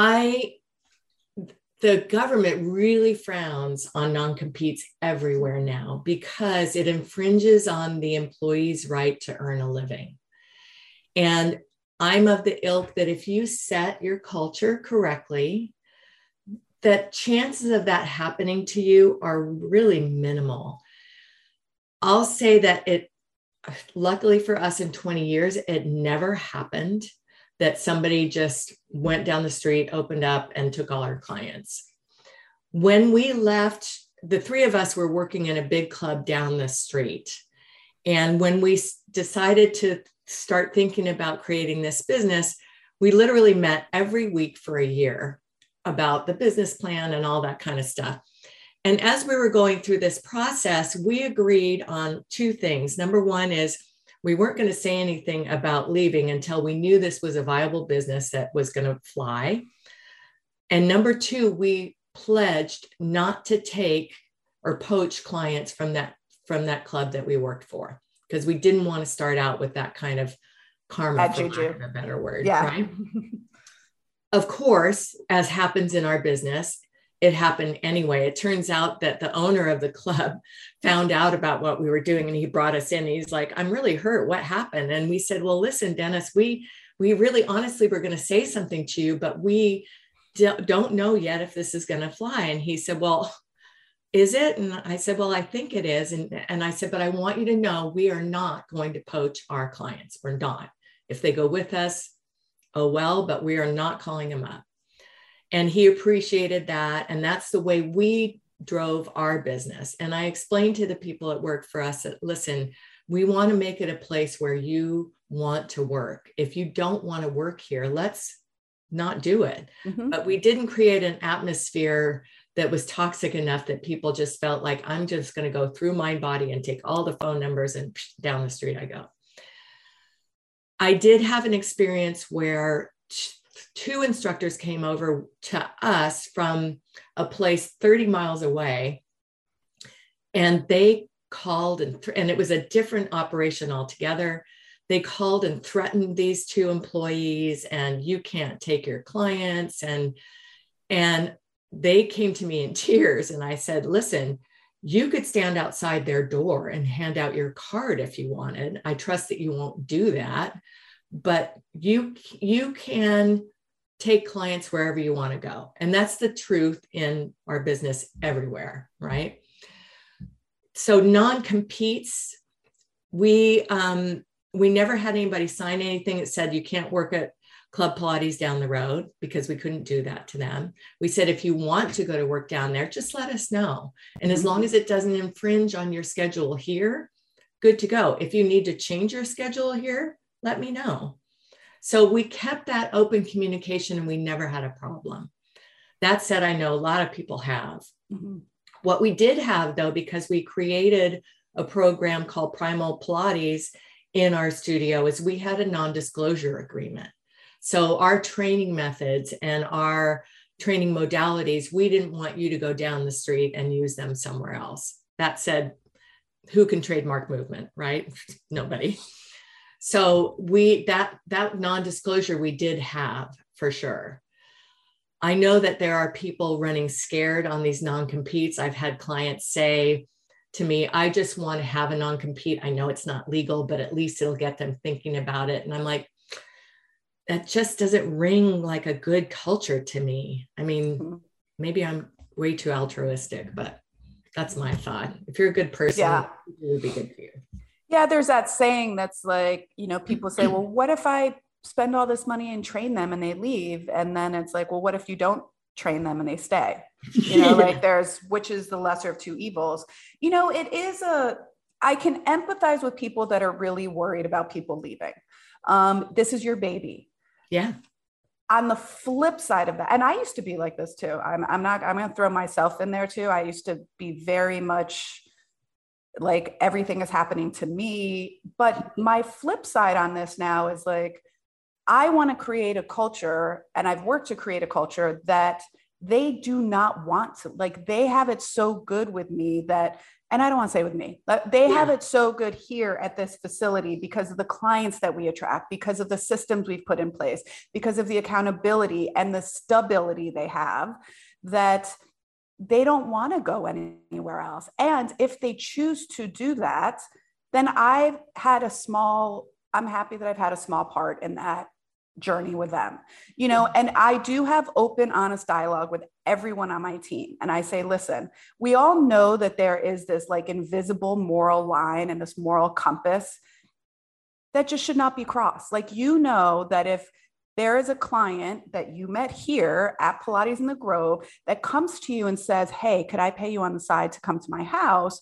the government really frowns on non-competes everywhere now, because it infringes on the employee's right to earn a living. And I'm of the ilk that if you set your culture correctly, that chances of that happening to you are really minimal. I'll say that luckily for us in 20 years, it never happened that somebody just went down the street, opened up, and took all our clients. When we left, the three of us were working in a big club down the street. And when we decided to start thinking about creating this business, we literally met every week for a year about the business plan and all that kind of stuff. And as we were going through this process, we agreed on two things. Number one is we weren't going to say anything about leaving until we knew this was a viable business that was going to fly. And number two, we pledged not to take or poach clients from that club that we worked for, because we didn't want to start out with that kind of karma, for lack of a better word, right? Of course, as happens in our business, it happened anyway. It turns out that the owner of the club found out about what we were doing, and he brought us in. He's like, I'm really hurt. What happened? And we said, well, listen, Dennis, we really honestly were going to say something to you, but we don't know yet if this is going to fly. And he said, well, is it? And I said, well, I think it is. And I said, but I want you to know we are not going to poach our clients. We're not. If they go with us, oh, well, but we are not calling them up. And he appreciated that. And that's the way we drove our business. And I explained to the people that work for us that, listen, we want to make it a place where you want to work. If you don't want to work here, let's not do it. But we didn't create an atmosphere that was toxic enough that people just felt like, I'm just going to go through my body and take all the phone numbers and down the street I go. I did have an experience where two instructors came over to us from a place 30 miles away, and they called and it was a different operation altogether. They called and threatened these two employees, and you can't take your clients. And they came to me in tears, and I said, listen, you could stand outside their door and hand out your card if you wanted. I trust that you won't do that, but you can take clients wherever you want to go. And that's the truth in our business everywhere, right? So non-competes, we never had anybody sign anything that said you can't work at Club Pilates down the road, because we couldn't do that to them. We said, if you want to go to work down there, just let us know. And as long as it doesn't infringe on your schedule here, good to go. If you need to change your schedule here, let me know. So we kept that open communication, and we never had a problem. That said, I know a lot of people have. What we did have, though, because we created a program called Primal Pilates in our studio, is we had a non-disclosure agreement. So our training methods and our training modalities, we didn't want you to go down the street and use them somewhere else. That said, who can trademark movement, right? Nobody. So that non-disclosure we did have for sure. I know that there are people running scared on these non-competes. I've had clients say to me, I just want to have a non-compete. I know it's not legal, but at least it'll get them thinking about it. And I'm like, that just doesn't ring like a good culture to me. I mean, maybe I'm way too altruistic, but that's my thought. If you're a good person, it would be good for you. Yeah, there's that saying that's like, people say, well, what if I spend all this money and train them and they leave? And then it's like, well, what if you don't train them and they stay? Like which is the lesser of two evils? It is I can empathize with people that are really worried about people leaving. This is your baby. Yeah. On the flip side of that, and I used to be like this too. I'm going to throw myself in there too. I used to be very much like everything is happening to me. But my flip side on this now is like, I want to create a culture, and I've worked to create a culture that they do not want to, like, they have it so good with me that, and I don't want to say with me, but they have it so good here at this facility because of the clients that we attract, because of the systems we've put in place, because of the accountability and the stability they have, that they don't want to go anywhere else. And if they choose to do that, then I'm happy that I've had a small part in that journey with them, and I do have open, honest dialogue with everyone on my team. And I say, listen, we all know that there is this like invisible moral line and this moral compass that just should not be crossed. Like, that if there is a client that you met here at Pilates in the Grove that comes to you and says, hey, could I pay you on the side to come to my house?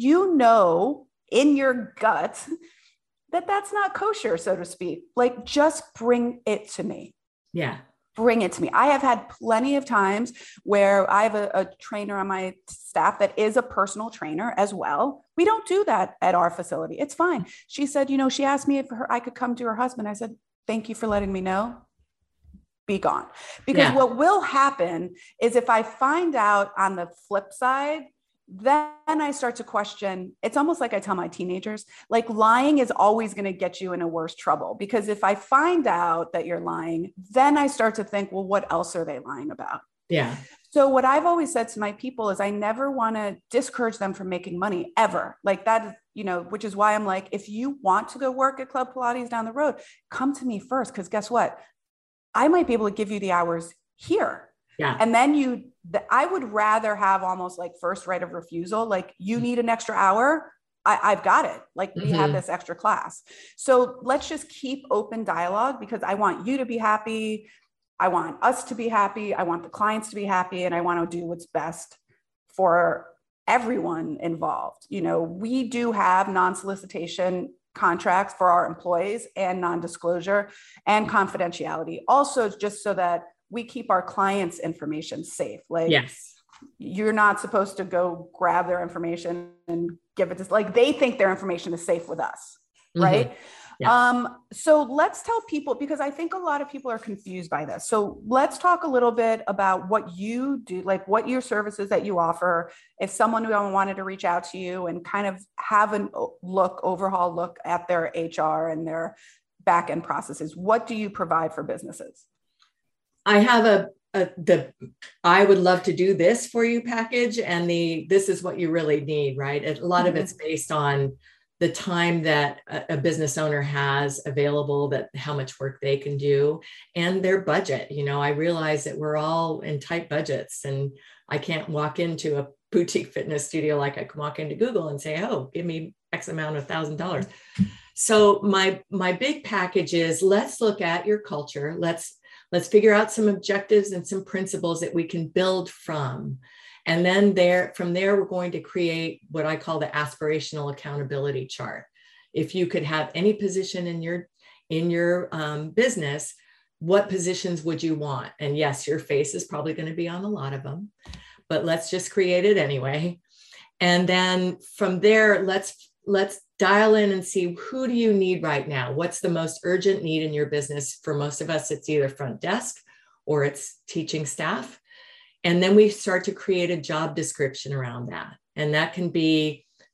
In your gut that that's not kosher, so to speak. Like, just bring it to me. Yeah. Bring it to me. I have had plenty of times where I have a trainer on my staff that is a personal trainer as well. We don't do that at our facility. It's fine. She said, she asked me if I could come to her husband. I said, thank you for letting me know. Be gone. Because what will happen is if I find out on the flip side, then I start to question. It's almost like I tell my teenagers, like, lying is always going to get you in a worse trouble. Because if I find out that you're lying, then I start to think, well, what else are they lying about? Yeah. So what I've always said to my people is I never want to discourage them from making money ever. Like that, which is why I'm like, if you want to go work at Club Pilates down the road, come to me first. Because guess what? I might be able to give you the hours here. Yeah. And then I would rather have almost like first right of refusal. Like, you need an extra hour. I've got it. Like, we have this extra class. So let's just keep open dialogue, because I want you to be happy. I want us to be happy. I want the clients to be happy. And I want to do what's best for everyone involved. We do have non-solicitation contracts for our employees and non-disclosure and confidentiality. Also, just so that we keep our clients' information safe. Like, yes, you're not supposed to go grab their information and give it to, like, they think their information is safe with us. Right. Yeah. So let's tell people, because I think a lot of people are confused by this. So let's talk a little bit about what you do, like what your services that you offer. If someone who wanted to reach out to you and kind of have an overhaul look at their HR and their back-end processes, what do you provide for businesses? I have I would love to do this for you package. And this is what you really need, right? A lot of it's based on the time that a business owner has available, that how much work they can do, and their budget. I realize that we're all in tight budgets, and I can't walk into a boutique fitness studio like I can walk into Google and say, oh, give me X amount of $1,000. So my big package is, let's look at your culture. Let's figure out some objectives and some principles that we can build from. And then from there, we're going to create what I call the aspirational accountability chart. If you could have any position in your business, what positions would you want? And yes, your face is probably going to be on a lot of them, but let's just create it anyway. And then from there, let's dial in and see, who do you need right now? What's the most urgent need in your business? For most of us, it's either front desk or it's teaching staff. And then we start to create a job description around that. And that can be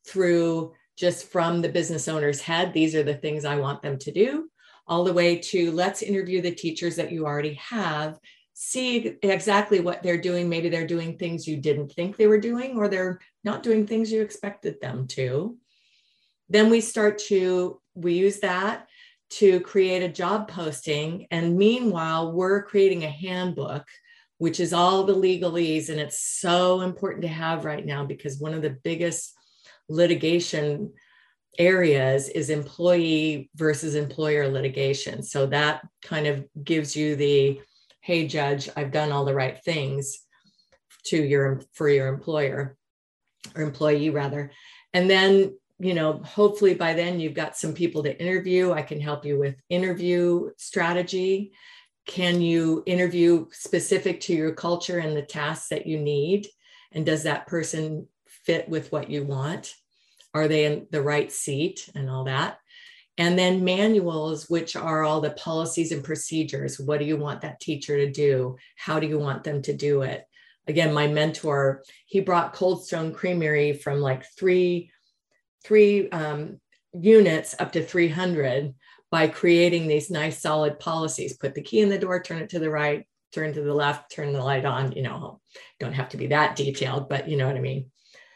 through just from the business owner's head, these are the things I want them to do, all the way to let's interview the teachers that you already have, see exactly what they're doing. Maybe they're doing things you didn't think they were doing, or they're not doing things you expected them to. Then we use that to create a job posting. And meanwhile, we're creating a handbook, which is all the legalese. And it's so important to have right now, because one of the biggest litigation areas is employee versus employer litigation. So that kind of gives you the, hey, judge, I've done all the right things for your employer or employee rather. And then, hopefully by then you've got some people to interview. I can help you with interview strategy. Can you interview specific to your culture and the tasks that you need? And does that person fit with what you want? Are they in the right seat and all that? And then manuals, which are all the policies and procedures. What do you want that teacher to do? How do you want them to do it? Again, my mentor, he brought Cold Stone Creamery from like three units up to 300 by creating these nice solid policies. Put the key in the door, turn it to the right, turn to the left, turn the light on. Don't have to be that detailed, but you know what I mean.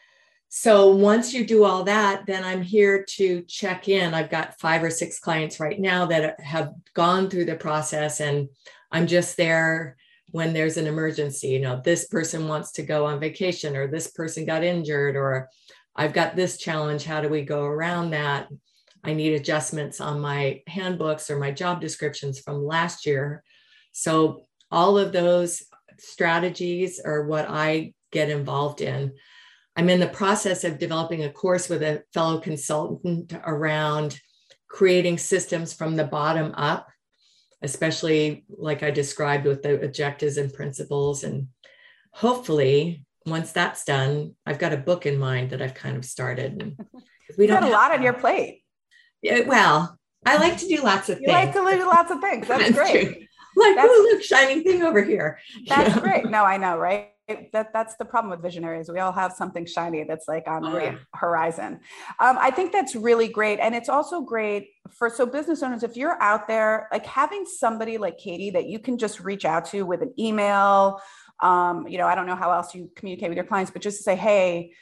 So once you do all that, then I'm here to check in. I've got 5 or 6 clients right now that have gone through the process, and I'm just there when there's an emergency. This person wants to go on vacation, or this person got injured, or I've got this challenge. How do we go around that? I need adjustments on my handbooks or my job descriptions from last year. So all of those strategies are what I get involved in. I'm in the process of developing a course with a fellow consultant around creating systems from the bottom up, especially like I described with the objectives and principles. And hopefully, once that's done, I've got a book in mind that I've kind of started. We don't have a lot on your plate. Yeah, well, I like to do lots of things. You like to do lots of things. That's great. True. Like, oh, look, shiny thing over here. That's great. No, I know, right? That's the problem with visionaries. We all have something shiny that's like on the horizon. I think that's really great. And it's also great for business owners, if you're out there, like having somebody like Katie that you can just reach out to with an email. I don't know how else you communicate with your clients, but just to say, hey,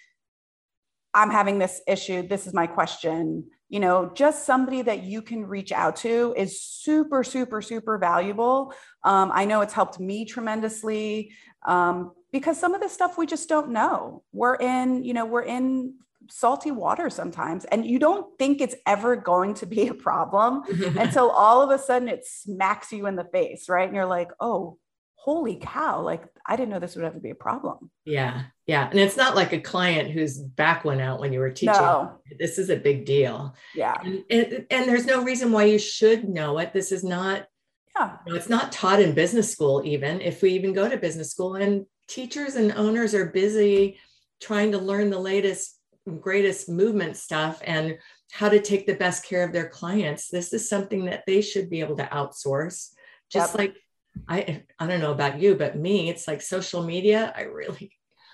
I'm having this issue. This is my question. Just somebody that you can reach out to is super, super, super valuable. I know it's helped me tremendously because some of this stuff we just don't know. We're in salty water sometimes, and you don't think it's ever going to be a problem until all of a sudden it smacks you in the face, right? And you're like, oh, holy cow, like I didn't know this would ever be a problem. Yeah. Yeah. And it's not like a client whose back went out when you were teaching. No. This is a big deal. Yeah. And there's no reason why you should know it. This is not, it's not taught in business school, even if we even go to business school, and teachers and owners are busy trying to learn the latest, greatest movement stuff and how to take the best care of their clients. This is something that they should be able to outsource. Just like, I don't know about you, but me, it's like social media. I really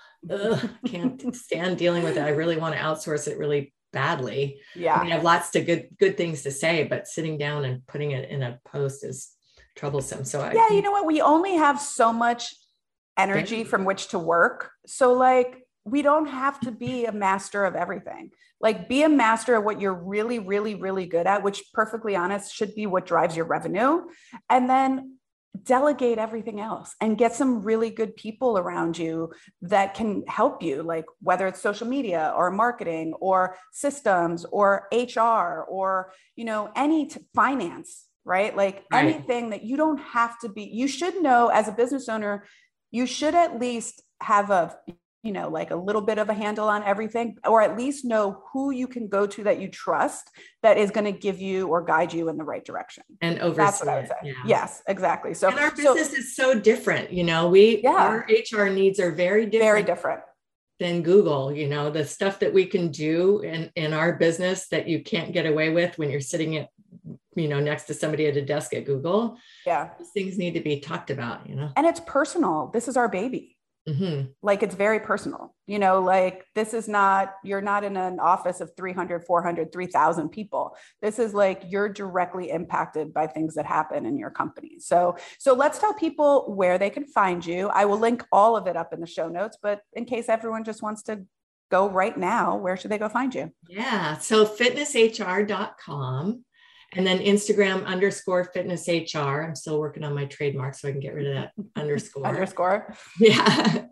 can't stand dealing with it. I really want to outsource it really badly. Yeah. I have lots of good things to say, but sitting down and putting it in a post is troublesome. So you know what? We only have so much energy from which to work. So like, we don't have to be a master of everything. Like, be a master of what you're really, really, really good at, which, perfectly honest, should be what drives your revenue. And then delegate everything else and get some really good people around you that can help you, like whether it's social media or marketing or systems or HR or, any finance, right? Like anything that you don't have to be, you should know as a business owner, you should at least have like a little bit of a handle on everything, or at least know who you can go to that you trust that is going to give you or guide you in the right direction. And oversee. That's what I would say. Yeah. Yes, exactly. So and our business is so different. Our HR needs are very different than Google. The stuff that we can do in our business that you can't get away with when you're sitting at, next to somebody at a desk at Google. Yeah. Those things need to be talked about, And it's personal. This is our baby. Mm-hmm. Like it's very personal, you know, like this is not, you're not in an office of 300, 400, 3,000 people. This is like, you're directly impacted by things that happen in your company. So let's tell people where they can find you. I will link all of it up in the show notes, but in case everyone just wants to go right now, where should they go find you? Yeah. So fitnesshr.com. And then Instagram _fitnesshr. I'm still working on my trademark so I can get rid of that underscore. Yeah.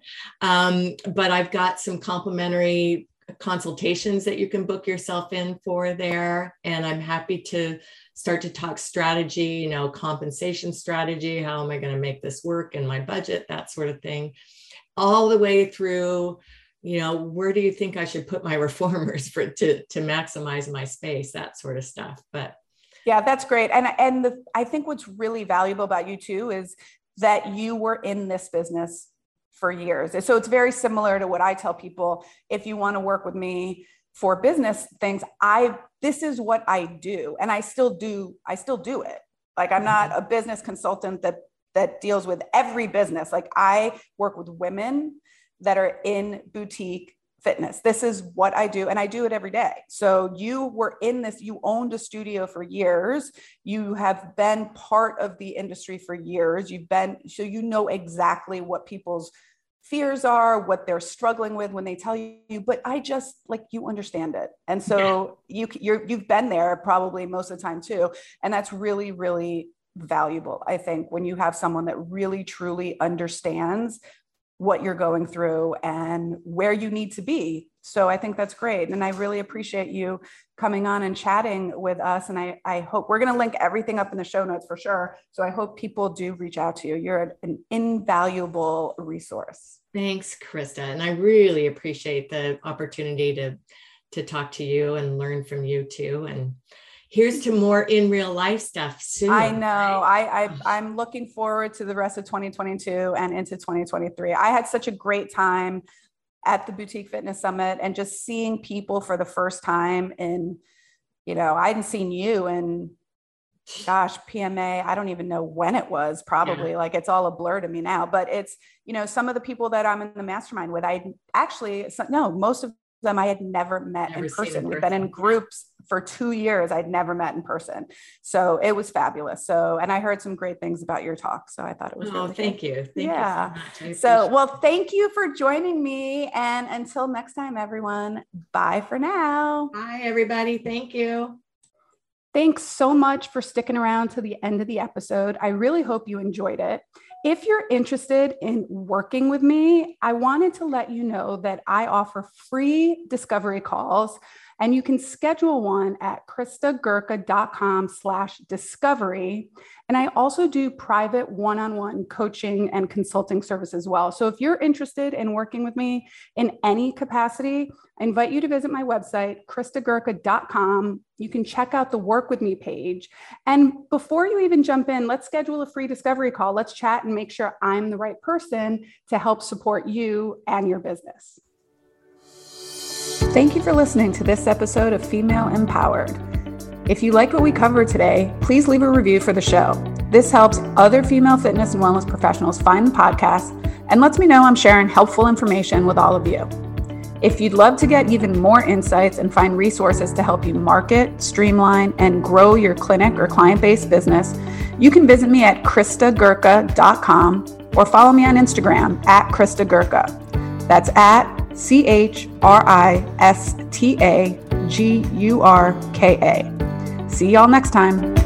But I've got some complimentary consultations that you can book yourself in for there. And I'm happy to start to talk strategy, compensation strategy. How am I going to make this work in my budget? That sort of thing. All the way through, where do you think I should put my reformers to maximize my space? That sort of stuff. But yeah, that's great. And I think what's really valuable about you too is that you were in this business for years. So it's very similar to what I tell people. If you want to work with me for business things, this is what I do. And I still do it. Like I'm not a business consultant that deals with every business. Like I work with women that are in boutique fitness. This is what I do. And I do it every day. So you were in this, you owned a studio for years. You have been part of the industry for years. So you know exactly what people's fears are, what they're struggling with when they tell you, but I just like, you understand it. And so you've been there probably most of the time too. And that's really, really valuable. I think when you have someone that really, truly understands what you're going through and where you need to be. So I think that's great. And I really appreciate you coming on and chatting with us. And I hope we're going to link everything up in the show notes for sure. So I hope people do reach out to you. You're an invaluable resource. Thanks, Krista. And I really appreciate the opportunity to talk to you and learn from you too. And here's to more in real life stuff soon. I know. I'm looking forward to the rest of 2022 and into 2023. I had such a great time at the Boutique Fitness Summit and just seeing people for the first time in, I hadn't seen you in, PMA. I don't even know when it was, probably like it's all a blur to me now, but it's, some of the people that I'm in the mastermind with, most of them I had never met in person. We've been in groups for 2 years. I'd never met in person. So it was fabulous. And I heard some great things about your talk. So I thought it was really thank good. you. Thank you so much. Well, thank you for joining me. And until next time, everyone, bye for now. Bye, everybody. Thank you. Thanks so much for sticking around to the end of the episode. I really hope you enjoyed it. If you're interested in working with me, I wanted to let you know that I offer free discovery calls, and you can schedule one at kristagurka.com/discovery. And I also do private one-on-one coaching and consulting service as well. So if you're interested in working with me in any capacity, I invite you to visit my website, kristagurka.com. You can check out the Work With Me page. And before you even jump in, let's schedule a free discovery call. Let's chat and make sure I'm the right person to help support you and your business. Thank you for listening to this episode of Female Empowered. If you like what we covered today, please leave a review for the show. This helps other female fitness and wellness professionals find the podcast and lets me know I'm sharing helpful information with all of you. If you'd love to get even more insights and find resources to help you market, streamline, and grow your clinic or client-based business, you can visit me at kristagurka.com or follow me on Instagram at kristagurka. That's at CHRISTAGURKA. See y'all next time.